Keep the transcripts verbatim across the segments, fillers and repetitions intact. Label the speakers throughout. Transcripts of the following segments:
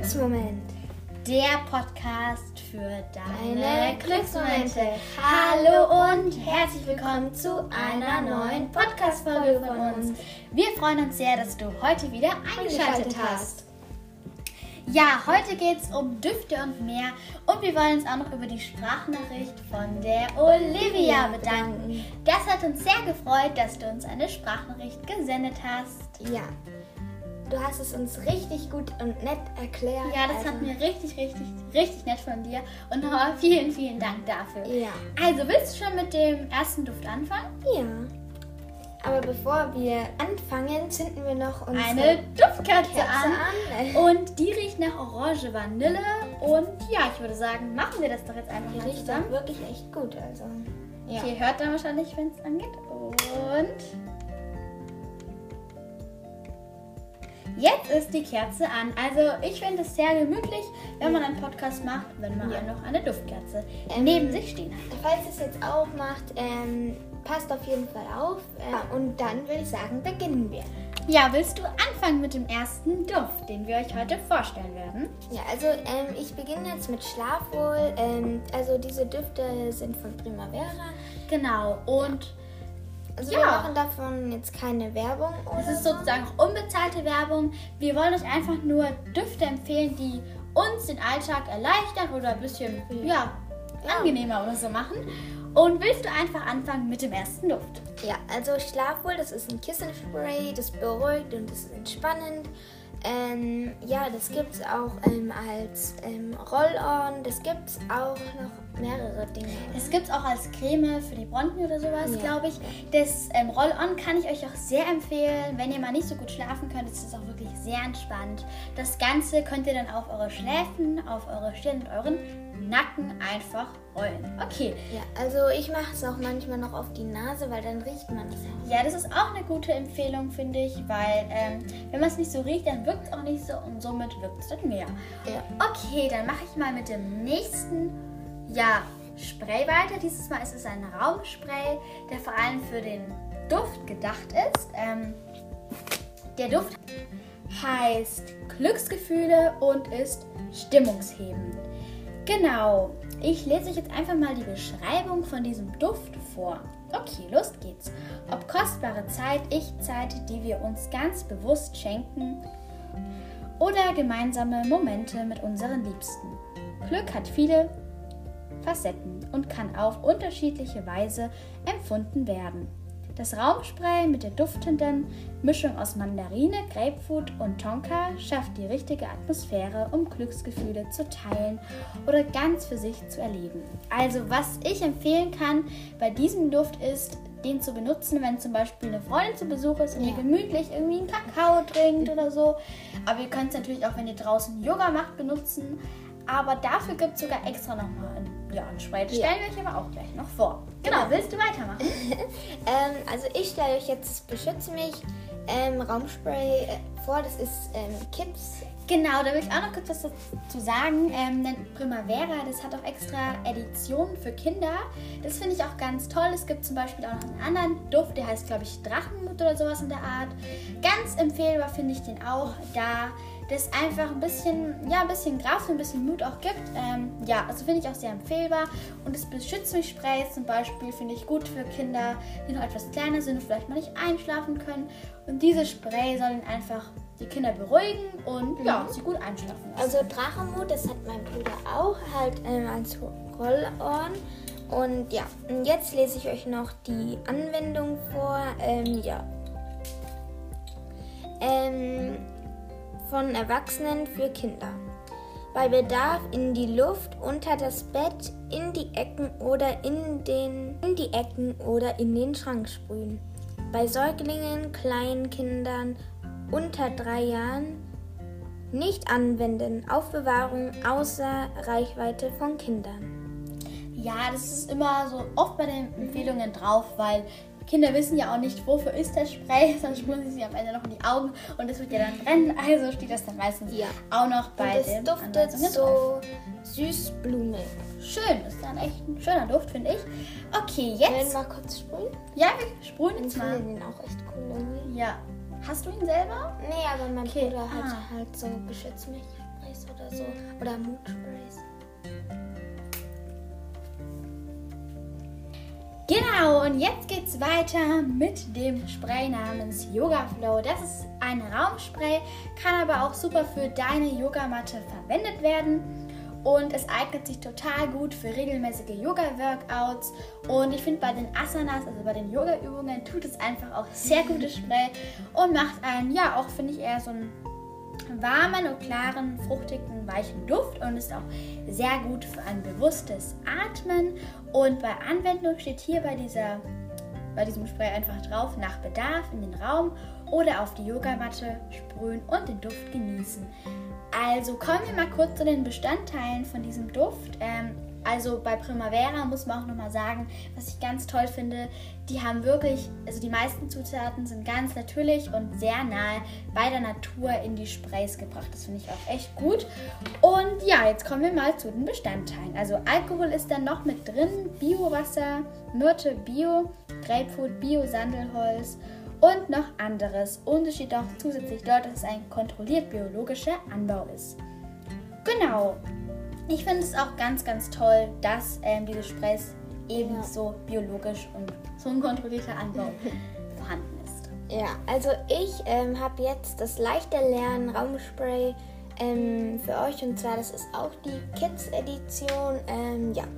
Speaker 1: Glücksmoment.
Speaker 2: Der Podcast für deine,
Speaker 1: Deine
Speaker 2: Glücksmomente. Hallo und herzlich willkommen zu einer neuen Podcast-Folge von uns. Wir freuen uns sehr, dass du heute wieder eingeschaltet hast. Ja, heute geht es um Düfte und mehr und wir wollen uns auch noch über die Sprachnachricht von der Olivia bedanken. Das hat uns sehr gefreut, dass du uns eine Sprachnachricht gesendet hast.
Speaker 1: Ja, du hast es uns richtig gut und nett erklärt.
Speaker 2: Ja, das
Speaker 1: also.
Speaker 2: hat mir richtig, richtig, richtig nett von dir und nochmal vielen, vielen Dank dafür.
Speaker 1: Ja.
Speaker 2: Also, willst du schon mit dem ersten Duft anfangen?
Speaker 1: Ja. Aber bevor wir anfangen, zünden wir noch unsere
Speaker 2: Eine Duftkerze
Speaker 1: Kerze
Speaker 2: an.
Speaker 1: an.
Speaker 2: Und die riecht nach Orange Vanille. Und ja, ich würde sagen, machen wir das doch jetzt einfach
Speaker 1: Die
Speaker 2: mal
Speaker 1: riecht
Speaker 2: zusammen.
Speaker 1: auch wirklich echt gut. Also. Ja.
Speaker 2: Okay, hört dann wahrscheinlich, wenn es angeht. Und jetzt ist die Kerze an. Also ich finde es sehr gemütlich, wenn man einen Podcast macht, wenn man
Speaker 1: Ja.
Speaker 2: noch eine Duftkerze
Speaker 1: Ähm,
Speaker 2: neben sich stehen hat.
Speaker 1: Falls es jetzt auch macht, ähm, passt auf jeden Fall auf. Äh, und dann würde ich sagen, beginnen wir.
Speaker 2: Ja, willst du anfangen mit dem ersten Duft, den wir euch heute vorstellen werden?
Speaker 1: Ja, also ähm, ich beginne jetzt mit Schlafwohl. Ähm, also diese Düfte sind von Primavera.
Speaker 2: Genau, und
Speaker 1: Also
Speaker 2: Ja.
Speaker 1: wir machen davon jetzt keine Werbung.
Speaker 2: es
Speaker 1: Oder
Speaker 2: ist sozusagen auch unbezahlte Werbung. Wir wollen euch einfach nur Düfte empfehlen, die uns den Alltag erleichtern oder ein bisschen ja,
Speaker 1: Ja.
Speaker 2: angenehmer oder so machen. Und willst du einfach anfangen mit dem ersten Duft?
Speaker 1: Ja, also Schlafwohl, das ist ein Kissenspray, das beruhigt und das ist entspannend. Ähm, ja, das gibt es auch ähm, als ähm, Roll-On, das gibt es auch noch mehrere Dinge.
Speaker 2: Es gibt es auch als Creme für die Bronchien oder sowas,
Speaker 1: Ja.
Speaker 2: glaube ich. Das ähm, Roll-On kann ich euch auch sehr empfehlen. Wenn ihr mal nicht so gut schlafen könnt, ist es auch wirklich sehr entspannt. Das Ganze könnt ihr dann auf eure Schläfen, auf eure Stirn und euren Nacken einfach rollen. Okay.
Speaker 1: Ja, also ich mache es auch manchmal noch auf die Nase, weil dann riecht man es auch.
Speaker 2: Ja, das ist auch eine gute Empfehlung, finde ich, weil ähm, wenn man es nicht so riecht, dann wirkt es auch nicht so und somit wirkt es dann mehr.
Speaker 1: Ja.
Speaker 2: Okay, dann mache ich mal mit dem nächsten ja, Spray weiter. Dieses Mal ist es ein Raumspray, der vor allem für den Duft gedacht ist. Ähm, der Duft heißt Glücksgefühle und ist stimmungshebend. Genau, ich lese euch jetzt einfach mal die Beschreibung von diesem Duft vor. Okay, los geht's. Ob kostbare Zeit, Ich-Zeit, die wir uns ganz bewusst schenken, oder gemeinsame Momente mit unseren Liebsten. Glück hat viele Facetten und kann auf unterschiedliche Weise empfunden werden. Das Raumspray mit der duftenden Mischung aus Mandarine, Grapefruit und Tonka schafft die richtige Atmosphäre, um Glücksgefühle zu teilen oder ganz für sich zu erleben. Also was ich empfehlen kann bei diesem Duft ist, den zu benutzen, wenn zum Beispiel eine Freundin zu Besuch ist und
Speaker 1: Ja.
Speaker 2: ihr gemütlich irgendwie einen Kakao trinkt oder so. Aber ihr könnt es natürlich auch, wenn ihr draußen Yoga macht, benutzen. Aber dafür gibt es sogar extra nochmal ein, ja, ein Spray. Das
Speaker 1: Ja.
Speaker 2: stellen wir euch aber auch gleich noch vor. Genau,
Speaker 1: Genau.
Speaker 2: willst du weitermachen?
Speaker 1: Ähm, also ich stelle euch jetzt das Beschütze mich ähm, Raumspray äh, vor. Das ist ähm, Kids.
Speaker 2: Genau, da will ich auch noch kurz was dazu sagen. Ähm, denn Primavera, das hat auch extra Editionen für Kinder. Das finde ich auch ganz toll. Es gibt zum Beispiel auch noch einen anderen Duft, der heißt, glaube ich, Drachenmut oder sowas in der Art. Ganz empfehlbar finde ich den auch, da das einfach ein bisschen, ja, ein bisschen Kraft und ein bisschen Mut auch gibt. Ähm, ja, also finde ich auch sehr empfehlbar. Und das Beschütze mich Spray zum Beispiel finde ich gut für Kinder, die noch etwas kleiner sind und vielleicht mal nicht einschlafen können. Und dieses Spray soll ihnen einfach die Kinder beruhigen und ja, sie gut einschlafen lassen.
Speaker 1: Also Drachenmut, das hat mein Bruder auch, halt ähm, als Roll-On. Und ja, und jetzt lese ich euch noch die Anwendung vor. Ähm, ja. Ähm, von Erwachsenen für Kinder. Bei Bedarf in die Luft, unter das Bett, in die Ecken oder in, den, in die Ecken oder in den Schrank sprühen. Bei Säuglingen, Kleinkindern unter drei Jahren nicht anwenden. Aufbewahrung außer Reichweite von Kindern.
Speaker 2: Ja, das ist immer so oft bei den Empfehlungen drauf, weil Kinder wissen ja auch nicht, wofür ist das Spray, sonst sprühen sie sich am Ende noch in die Augen und das wird ja dann brennen, also steht das dann meistens
Speaker 1: Ja.
Speaker 2: auch noch bei
Speaker 1: Und
Speaker 2: den
Speaker 1: es duftet
Speaker 2: Anweisungen drauf.
Speaker 1: so süß blumig.
Speaker 2: Schön, das ist dann echt ein schöner Duft, finde ich. Okay,
Speaker 1: Wollen wir
Speaker 2: jetzt,
Speaker 1: mal kurz sprühen?
Speaker 2: ja, wir sprühen
Speaker 1: Ich
Speaker 2: jetzt
Speaker 1: finde
Speaker 2: mal.
Speaker 1: den auch echt cool irgendwie.
Speaker 2: Ja, hast du ihn selber?
Speaker 1: Nee, aber mein
Speaker 2: Okay,
Speaker 1: Bruder hat
Speaker 2: ah.
Speaker 1: halt so Beschütz mich Spray. Sprays oder so. Oder Mood Sprays.
Speaker 2: Genau, und jetzt geht's weiter mit dem Spray namens Yoga Flow. Das ist ein Raumspray, kann aber auch super für deine Yogamatte verwendet werden. Und es eignet sich total gut für regelmäßige Yoga-Workouts. Und ich finde, bei den Asanas, also bei den Yoga-Übungen, tut es einfach auch sehr gutes Spray und macht einen, ja, auch finde ich eher so einen warmen und klaren, fruchtigen, weichen Duft und ist auch sehr gut für ein bewusstes Atmen. Und bei Anwendung steht hier bei, dieser, bei diesem Spray einfach drauf, nach Bedarf in den Raum oder auf die Yogamatte sprühen und den Duft genießen. Also kommen wir mal kurz zu den Bestandteilen von diesem Duft. Ähm, also bei Primavera muss man auch nochmal sagen, was ich ganz toll finde, die haben wirklich, also die meisten Zutaten sind ganz natürlich und sehr nahe bei der Natur in die Sprays gebracht. Das finde ich auch echt gut. Und ja, jetzt kommen wir mal zu den Bestandteilen. Also Alkohol ist dann noch mit drin, Biowasser, Myrte Bio, Grapefruit Bio, Sandelholz und noch anderes. Und es steht auch zusätzlich dort, dass es ein kontrolliert biologischer Anbau ist. Genau. Ich finde es auch ganz, ganz toll, dass ähm, diese Sprays ebenso ja. biologisch und so ein kontrollierter Anbau vorhanden ist.
Speaker 1: Ja, also ich ähm, habe jetzt das leichter Lernen Raumspray ähm, für euch, und zwar das ist auch die Kids Edition. Ähm, ja,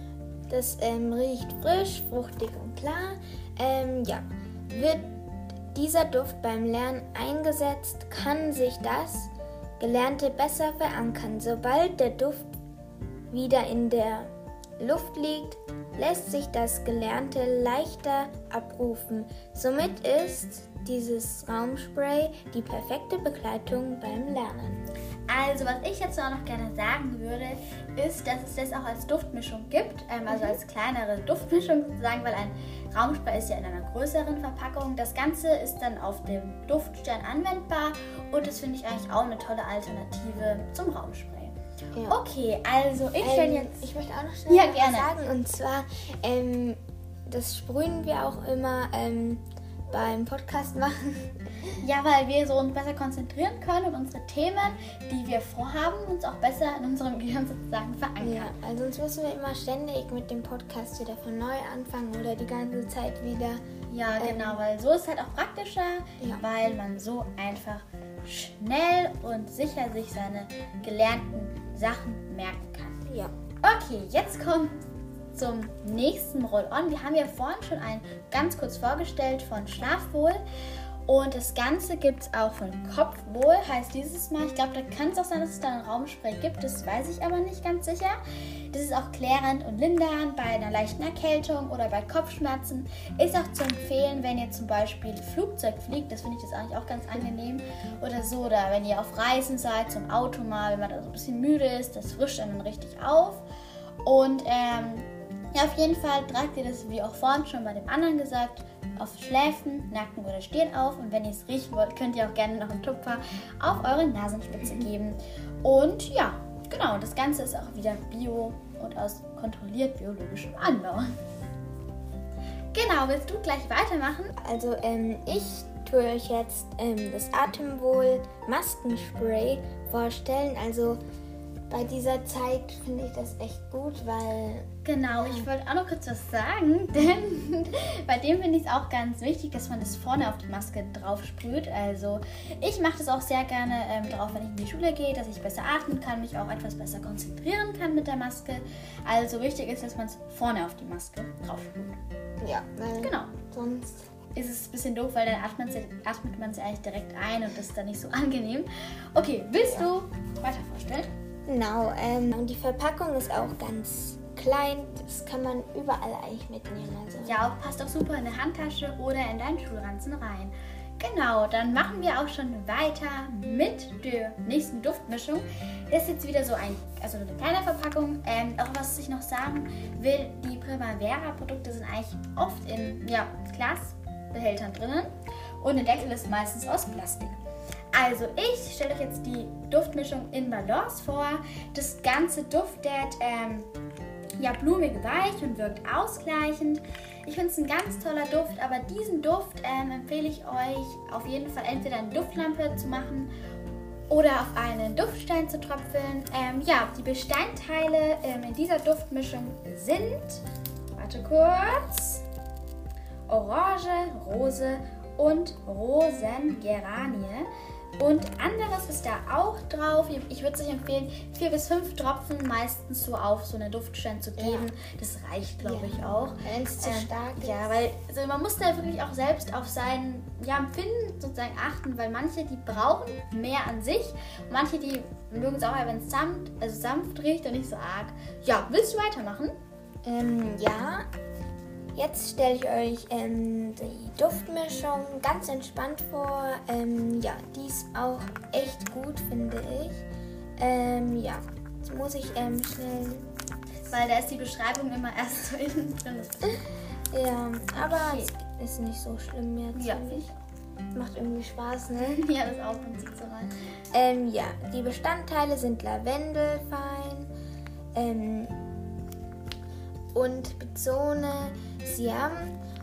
Speaker 1: das ähm, riecht frisch, fruchtig und klar. Ähm, ja, wird dieser Duft beim Lernen eingesetzt, kann sich das Gelernte besser verankern. Sobald der Duft wieder in der Luft liegt, lässt sich das Gelernte leichter abrufen. Somit ist dieses Raumspray die perfekte Begleitung beim Lernen.
Speaker 2: Also was ich jetzt auch noch gerne sagen würde, ist, dass es das auch als Duftmischung gibt, ähm, also als kleinere Duftmischung sozusagen, weil ein Raumspray ist ja in einer größeren Verpackung. Das Ganze ist dann auf dem Duftstern anwendbar und das finde ich eigentlich auch eine tolle Alternative zum Raumspray. Ja. Okay, also ich stelle
Speaker 1: ähm,
Speaker 2: jetzt...
Speaker 1: Ich möchte auch noch schnell
Speaker 2: ja,
Speaker 1: was
Speaker 2: gerne.
Speaker 1: sagen, und zwar, ähm, das sprühen wir auch immer ähm, beim Podcast machen.
Speaker 2: Ja, weil wir so uns besser konzentrieren können und unsere Themen, die wir vorhaben, uns auch besser in unserem Gehirn sozusagen verankern.
Speaker 1: Ja, also sonst müssen wir immer ständig mit dem Podcast wieder von neu anfangen oder die ganze Zeit wieder.
Speaker 2: Ja,
Speaker 1: ähm,
Speaker 2: genau, weil so ist es halt auch praktischer,
Speaker 1: ja.
Speaker 2: weil man so einfach schnell und sicher sich seine gelernten Sachen merken kann.
Speaker 1: Ja.
Speaker 2: Okay, jetzt kommt zum nächsten Roll-On. Wir haben ja vorhin schon einen ganz kurz vorgestellt von Schlafwohl. Und das Ganze gibt es auch von Kopfwohl, heißt dieses Mal. Ich glaube, da kann es auch sein, dass es da einen Raumspray gibt. Das weiß ich aber nicht ganz sicher. Das ist auch klärend und lindernd bei einer leichten Erkältung oder bei Kopfschmerzen. Ist auch zu empfehlen, wenn ihr zum Beispiel Flugzeug fliegt. Das finde ich das eigentlich auch ganz angenehm. Oder so, oder wenn ihr auf Reisen seid, zum Auto mal, wenn man da so ein bisschen müde ist. Das frischt dann richtig auf. Und ähm, ja, auf jeden Fall tragt ihr das, wie auch vorhin schon bei dem anderen gesagt, auf Schläfen, Nacken oder Stirn auf. Und wenn ihr es riechen wollt, könnt ihr auch gerne noch einen Tupfer auf eure Nasenspitze geben. Und ja, genau, das Ganze ist auch wieder bio und aus kontrolliert biologischem Anbau. Genau, willst du gleich weitermachen?
Speaker 1: Also ähm, ich tue euch jetzt ähm, das Atemwohl Maskenspray vorstellen. Also bei dieser Zeit finde ich das echt gut, weil...
Speaker 2: Genau, ich wollte auch noch kurz was sagen, denn bei dem finde ich es auch ganz wichtig, dass man das vorne auf die Maske drauf sprüht. Also ich mache das auch sehr gerne ähm, drauf, wenn ich in die Schule gehe, dass ich besser atmen kann, mich auch etwas besser konzentrieren kann mit der Maske. Also wichtig ist, dass man es vorne auf die Maske drauf sprüht.
Speaker 1: Ja, weil
Speaker 2: genau.
Speaker 1: Sonst
Speaker 2: ist es ein bisschen doof, weil dann atmet, atmet man es eigentlich direkt ein und das ist dann nicht so angenehm. Okay, willst ja. du weiter vorstellen?
Speaker 1: Genau, ähm, und die Verpackung ist auch ganz klein, das kann man überall eigentlich mitnehmen. Also.
Speaker 2: Ja, auch, passt auch super in eine Handtasche oder in deinen Schulranzen rein. Genau, dann machen wir auch schon weiter mit der nächsten Duftmischung. Das ist jetzt wieder so ein, also eine kleine Verpackung. Ähm, auch was ich noch sagen will, die Primavera-Produkte sind eigentlich oft in ja, Glasbehältern drinnen und der Deckel ist meistens aus Plastik. Also ich stelle euch jetzt die Duftmischung in Balance vor. Das Ganze duftet ähm, ja, blumig weich und wirkt ausgleichend. Ich finde es ein ganz toller Duft, aber diesen Duft ähm, empfehle ich euch auf jeden Fall entweder eine Duftlampe zu machen oder auf einen Duftstein zu tröpfeln. Ähm, ja, die Bestandteile ähm, in dieser Duftmischung sind, warte kurz, Orange, Rose und Rosengeranie. Und anderes ist da auch drauf. Ich würde euch empfehlen, vier bis fünf Tropfen meistens so auf so eine Duftstein zu geben. Ja. Das reicht, glaube ja. ich, auch.
Speaker 1: Wenn es zu ähm, stark ist.
Speaker 2: Ja, weil also man muss da wirklich auch selbst auf sein ja, Empfinden sozusagen achten, weil manche, die brauchen mehr an sich. Und manche, die mögen es auch, wenn es sanft, also sanft riecht und nicht so arg. Ja, willst du weitermachen?
Speaker 1: Ähm, ja. Jetzt stelle ich euch ähm, die Duftmischung ganz entspannt vor. Ähm, ja, die ist auch echt gut, finde ich. Ähm, ja, jetzt muss ich ähm, schnell...
Speaker 2: Weil da ist die Beschreibung immer erst so innen drin.
Speaker 1: Ja, aber okay. Es ist nicht so schlimm jetzt.
Speaker 2: Ja,
Speaker 1: finde ich. Macht irgendwie Spaß, ne?
Speaker 2: Ja, das auch, man sieht so rein.
Speaker 1: Ähm, ja, die Bestandteile sind Lavendelfein, ähm, und Bizone, Siam,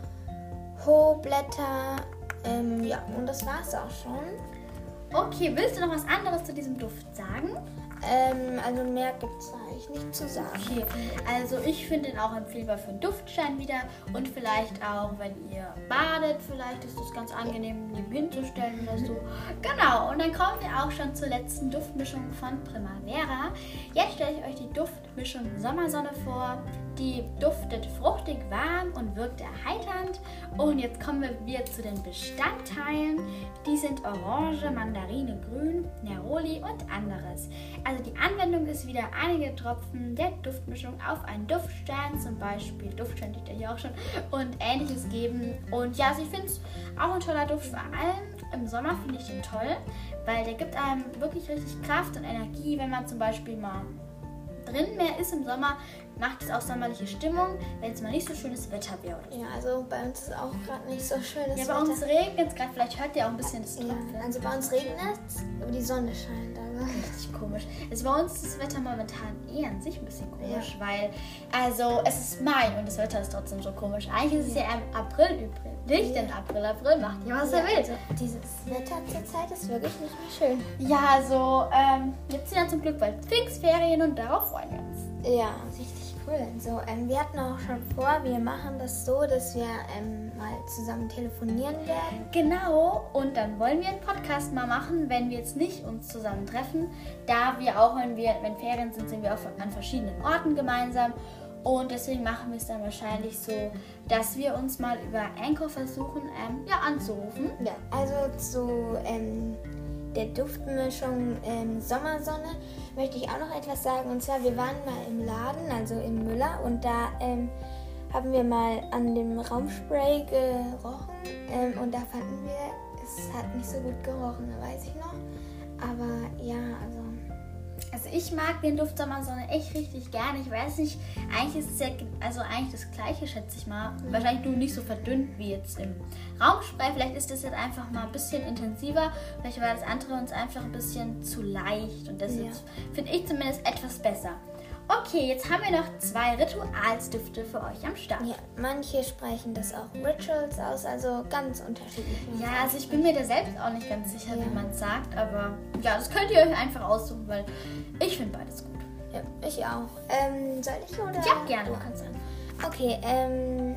Speaker 1: Hohblätter, ähm, ja, und das war's auch schon.
Speaker 2: Okay, willst du noch was anderes zu diesem Duft sagen?
Speaker 1: Ähm, also mehr gibt's eigentlich nicht zu sagen.
Speaker 2: Okay, also ich finde ihn auch empfehlbar für einen Duftstein wieder und vielleicht auch, wenn ihr badet, vielleicht ist es ganz angenehm, ihn hinzustellen oder so. Genau, und dann kommen wir auch schon zur letzten Duftmischung von Primavera. Jetzt stelle ich euch die Duftmischung Sommersonne vor. Die duftet fruchtig warm und wirkt erheiternd. Und jetzt kommen wir wieder zu den Bestandteilen. Die sind Orange, Mandarine, Grün, Neroli und anderes. Also die Anwendung ist wieder einige Tropfen der Duftmischung auf einen Duftstein, zum Beispiel Duftstein liegt ja hier auch schon, und ähnliches geben. Und ja, also ich finde es auch ein toller Duft, vor allem im Sommer finde ich den toll, weil der gibt einem wirklich richtig Kraft und Energie, wenn man zum Beispiel mal drin mehr ist im Sommer, macht es auch sommerliche Stimmung, wenn es mal nicht so schönes Wetter wäre.
Speaker 1: Ja, also bei uns ist auch gerade nicht so schönes Wetter.
Speaker 2: Ja, bei uns regnet es gerade, vielleicht hört ihr auch ein bisschen das Tropfen.
Speaker 1: Ja, also bei uns regnet es, aber die Sonne scheint. Also.
Speaker 2: Richtig komisch. Also bei uns ist das Wetter momentan eh an sich ein bisschen komisch, ja. weil also es ist Mai und das Wetter ist trotzdem so komisch. Eigentlich ist es ja, ja im April übrig. Nicht ja. im April. April macht ja, was er will.
Speaker 1: Also dieses Wetter zur Zeit ist wirklich nicht mehr schön.
Speaker 2: Ja, also ähm, jetzt sind ja zum Glück bald Pfingstferien und darauf freuen wir uns.
Speaker 1: Ja, richtig cool. So, ähm, wir hatten auch schon vor, wir machen das so, dass wir ähm, mal zusammen telefonieren werden.
Speaker 2: Genau, und dann wollen wir einen Podcast mal machen, wenn wir jetzt nicht uns zusammen treffen, da wir auch, wenn wir, wenn Ferien sind, sind wir auch an verschiedenen Orten gemeinsam. Und deswegen machen wir es dann wahrscheinlich so, dass wir uns mal über Anchor versuchen, ähm, ja, anzurufen.
Speaker 1: Ja, also zu ähm, der Duftmischung ähm, Sommersonne möchte ich auch noch etwas sagen. Und zwar, wir waren mal im Laden, also im Müller, und da ähm, haben wir mal an dem Raumspray gerochen. Ähm, und da fanden wir, es hat nicht so gut gerochen, weiß ich noch. Aber ja, also...
Speaker 2: Also ich mag den Duft Sommersonne echt richtig gerne. Ich weiß nicht, eigentlich ist es ja also eigentlich das Gleiche, schätze ich mal. Mhm. Wahrscheinlich nur nicht so verdünnt wie jetzt im Raumspray. Vielleicht ist das jetzt einfach mal ein bisschen intensiver. Vielleicht war das andere uns einfach ein bisschen zu leicht. Und das ja. finde ich zumindest etwas besser. Okay, jetzt haben wir noch zwei Ritualsdüfte für euch am Start.
Speaker 1: Ja, manche sprechen das auch Rituals aus, also ganz unterschiedlich.
Speaker 2: Ja, also ich bin mir da selbst auch nicht ganz sicher, ja. wie man es sagt, aber ja, das könnt ihr euch einfach aussuchen, weil ich finde beides gut.
Speaker 1: Ja, ich auch. Ähm, soll ich oder?
Speaker 2: Ja, gerne, du kannst anfangen.
Speaker 1: Okay, ähm,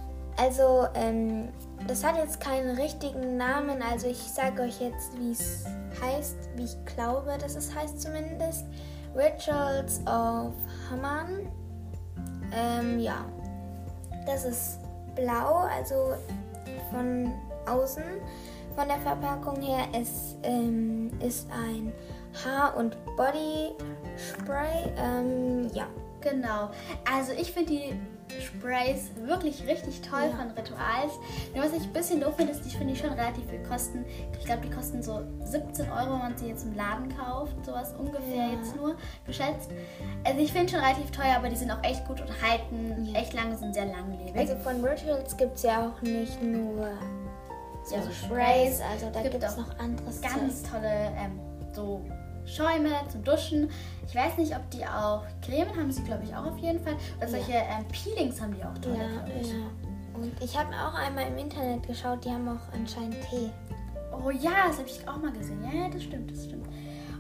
Speaker 1: also, ähm, das hat jetzt keinen richtigen Namen, also ich sage euch jetzt, wie es heißt, wie ich glaube, dass es heißt zumindest. Rituals of Haman. Ähm, ja, das ist blau, also von außen. Von der Verpackung her, es ähm, ist ein Haar- und Body-Spray. Ähm, ja.
Speaker 2: Genau. Also ich finde die Sprays wirklich richtig toll ja. von Rituals. Nur was ich ein bisschen doof finde, ist, die finde ich schon relativ viel kosten. Ich glaube, die kosten so siebzehn Euro, wenn man sie jetzt im Laden kauft. Sowas ungefähr ja. jetzt nur geschätzt. Also ich finde schon relativ teuer, aber die sind auch echt gut und halten ja. echt lange, sind sehr langlebig.
Speaker 1: Also von Rituals gibt es ja auch nicht nur so ja, so Sprays, also da gibt es noch anderes.
Speaker 2: Ganz Zeug. tolle ähm, so Schäume zum Duschen. Ich weiß nicht, ob die auch Cremen haben, sie glaube ich auch auf jeden Fall. Oder solche ja. ähm, Peelings haben die auch tolle,
Speaker 1: ja, glaube ich. Ja. Und ich habe auch einmal im Internet geschaut, die haben auch anscheinend Tee.
Speaker 2: Oh ja, das habe ich auch mal gesehen. Ja, das stimmt, das stimmt.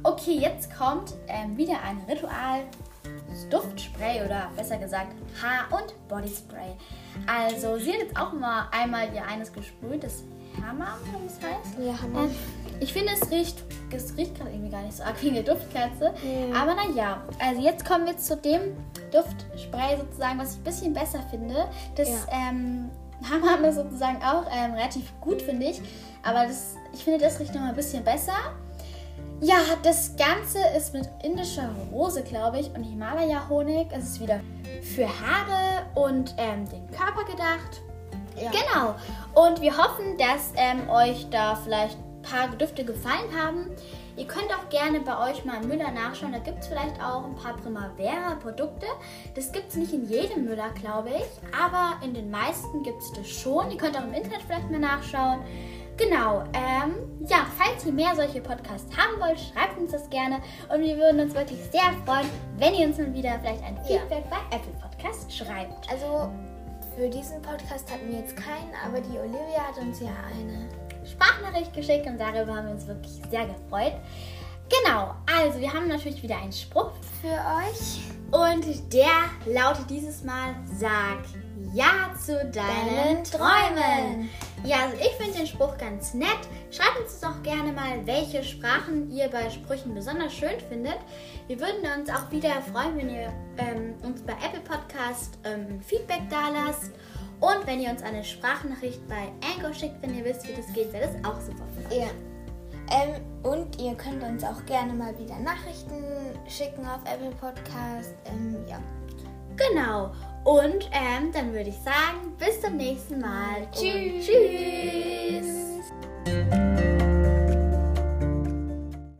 Speaker 2: Okay, jetzt kommt ähm, wieder ein Ritual. Duftspray oder besser gesagt Haar- und Bodyspray. Also sie hat jetzt auch mal einmal ihr eines gesprüht, das Hammam, wie es heißt.
Speaker 1: Ja, Hammam.
Speaker 2: Ähm, ich finde, es riecht, es riecht gerade irgendwie gar nicht so arg wie eine Duftkerze.
Speaker 1: Ja.
Speaker 2: Aber naja, also jetzt kommen wir zu dem Duftspray sozusagen, was ich ein bisschen besser finde. Das
Speaker 1: Ja.
Speaker 2: ähm, Hammam ist sozusagen auch ähm, relativ gut, finde ich. Aber das, ich finde, das riecht nochmal ein bisschen besser. Ja, das Ganze ist mit indischer Rose, glaube ich, und Himalaya-Honig. Es ist wieder für Haare und ähm, den Körper gedacht.
Speaker 1: Ja.
Speaker 2: Genau. Und wir hoffen, dass ähm, euch da vielleicht ein paar Düfte gefallen haben. Ihr könnt auch gerne bei euch mal im Müller nachschauen. Da gibt es vielleicht auch ein paar Primavera-Produkte. Das gibt es nicht in jedem Müller, glaube ich. Aber in den meisten gibt es das schon. Ihr könnt auch im Internet vielleicht mal nachschauen. Genau, ähm, ja, falls ihr mehr solche Podcasts haben wollt, schreibt uns das gerne und wir würden uns wirklich sehr freuen, wenn ihr uns mal wieder vielleicht ein Feedback ja. bei Apple Podcast schreibt.
Speaker 1: Also für diesen Podcast hatten wir jetzt keinen, aber die Olivia hat uns ja eine
Speaker 2: Sprachnachricht geschickt und darüber haben wir uns wirklich sehr gefreut. Genau, also wir haben natürlich wieder einen Spruch
Speaker 1: für euch
Speaker 2: und der lautet dieses Mal: Sag ja zu deinen, deinen Träumen. Ja, also ich finde den Spruch ganz nett. Schreibt uns doch gerne mal, welche Sprachen ihr bei Sprüchen besonders schön findet. Wir würden uns auch wieder freuen, wenn ihr ähm, uns bei Apple Podcast ähm, Feedback da lasst. Und wenn ihr uns eine Sprachnachricht bei Anchor schickt, wenn ihr wisst, wie das geht, wäre das auch super.
Speaker 1: Ja. Ähm, und ihr könnt uns auch gerne mal wieder Nachrichten schicken auf Apple Podcast. Ähm, ja.
Speaker 2: Genau. Und ähm, dann würde ich sagen, bis zum nächsten Mal.
Speaker 1: Tschüss.
Speaker 2: Tschüss.